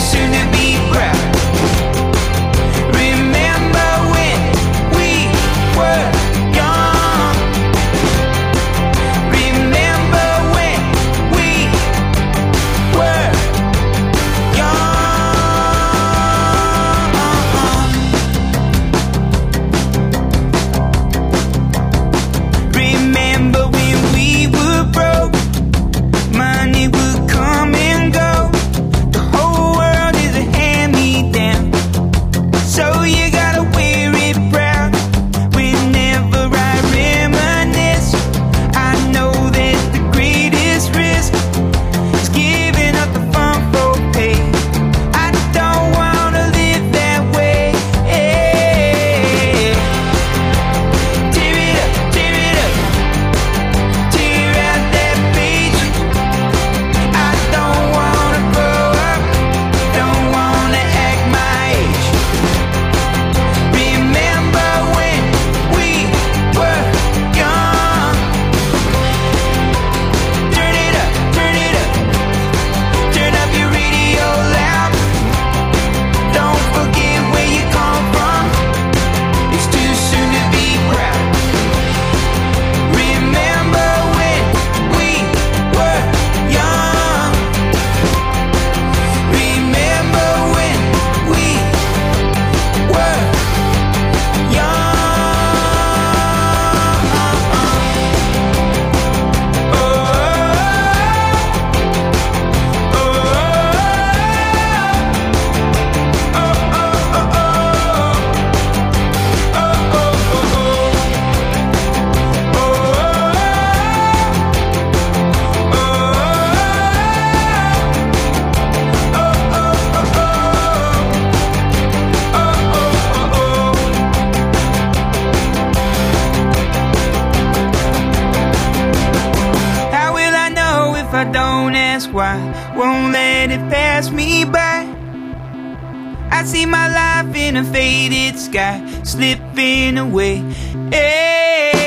soon to be proud. Remember when we were young. Remember when we were young. Remember when we were broke, money would come and go. The whole world is a hand-me-down, so you gotta wear it proud. Whenever I reminisce, I know that the greatest risk is giving up the fun for pay. I don't wanna live that way. Tear it up, tear it up, tear out that page. I don't wanna grow up, don't wanna act my age. Remember when we were young. Turn it up, turn it up, turn up your radio loud. Don't forget where you come from, it's too soon to be proud. Remember when we were young. Remember when we were young. Oh, oh, oh, how will I know if I don't ask why? Won't let it pass me by. I see my life in a faded sky, slipping away. Hey.